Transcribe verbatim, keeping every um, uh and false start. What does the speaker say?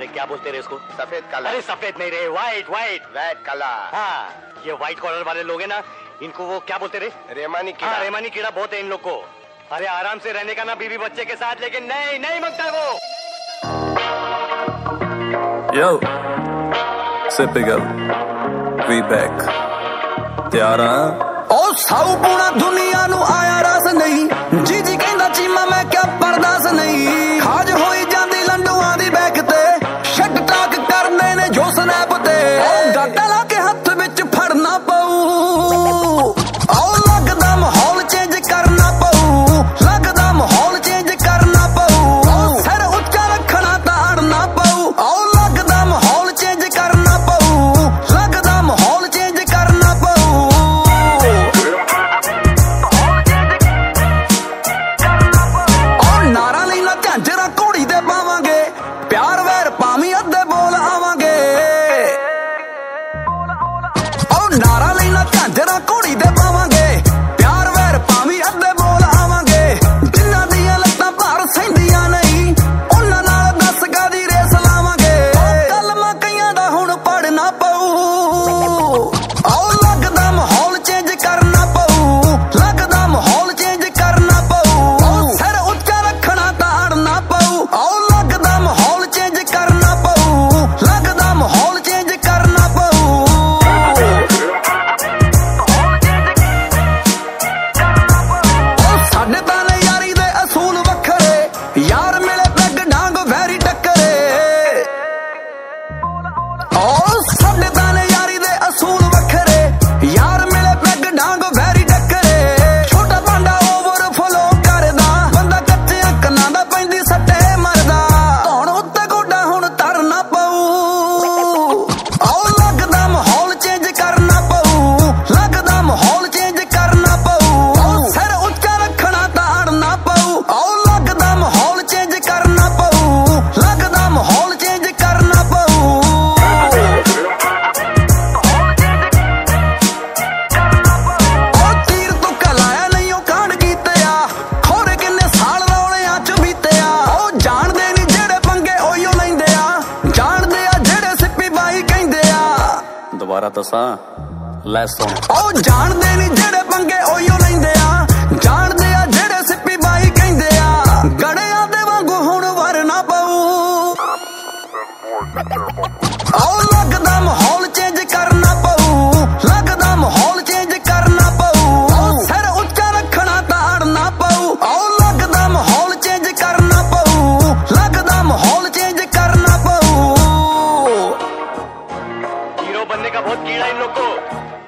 क्या बोलते रहे उसको? सफेद काला। अरे सफेद नहीं रहे, व्हाइट व्हाइट व्हाइट काला। हाँ, ये व्हाइट कॉलर वाले लोग हैं ना, इनको वो क्या बोलते रहे? रेमानी कीड़ा। हाँ, रेमानी कीड़ा बहुत है इन लोग को। अरे आराम से रहने का ना बीवी बच्चे के साथ, लेकिन नहीं नहीं मांगता है वो। Yo, Sipigal, we back. तैयार हैं? ओ साऊ पूना दुनिया नु आया रस नहीं, जी जी कहंदा चीमा मैं क्या बर्दाश्त नहीं। खाज होई जांदी लंडुआं दी बैक ते, शट टाक करदे ने जो स्नैप ते। ओ गाटा ला के हत्थ विच फड़ना पऊ, ओ लगदा माहौल चेंज करना पऊ, लगदा माहौल चेंज करना पऊ। सिर उच्चा रखना ताड़ना पऊ, ओ लगदा माहौल चेंज करना पऊ, लगदा माहौल चेंज करना पऊ। नारा लेना झांझरा घोड़ी दे पावांगे, प्यार वैर पावी अद्धे बोल आवांगे। ओ नारा लेना झांझरा घोड़ी दे पावांगे, प्यार वैर पावी अद्धे बोल आवांगे। जिन्हां दियां लत्तां भार सहिंदियां नहीं, उन्हां नाल दस गादी रेस लावांगे। कलमा कईयां दा हुण पढ़ना पऊ, ओ लगदा माहौल चेंज करना पऊ, लगदा माहौल चेंज करना पऊ। सिर उच्चा रखना ताड़ना पऊ, ओ लगदा माहौल चेंज करना पऊ, लगदा माहौल चेंज करना पऊ। ओ साडे तां ने यारी दे असूल वखरे, यार मिले पैग डांग वैरी टक्करे। ओ साडे तां ने यारी दे असूल वखरे, यार मिले पैग डांग वैरी टक्करे। छोटा भांडा ओवरफ्लो करदा, बंदा कच्चियां कन्नां दा पैंदी सट्टे मरदा। धौण उत्ते गोडा हुण तरना पऊ, ओ लगदा माहौल चेंज करना पऊ, लगदा माहौल चेंज करना पऊ। सिर उच्चा रखना ताड़ना पऊ, ओ लगदा माहौल चेंज करना पऊ, लगदा माहौल चेंज करना पऊ। ओ तीर तुक्का लाया नहीं ओ कांड कीतिया, खोरे किन्ने साल रौलियां च बीतिया। ओ जाणदे नी जेड़े पंगे ओहियो लैंदे आ, जाणदे आ जेड़े सिप्पी बाई कहंदे आ। दोबारा दसा ले सुन। ओ जाणदे नी जेड़े पंगे ओहियो लैंदे आ, जाणदे आ जेड़े सिप्पी बाई कहंदे आ। गड़ियां दे वांगू हुण वरना पऊ, ओ लगदा माहौल चेंज करना पऊ, लगदा माहौल चेंज करना पऊ। सिर उच्चा रखना ताड़ना पऊ, ओ लगदा माहौल चेंज करना पऊ, लगदा माहौल चेंज करना पऊ। हीरो बनने का बहुत कीड़ा इन लोग को।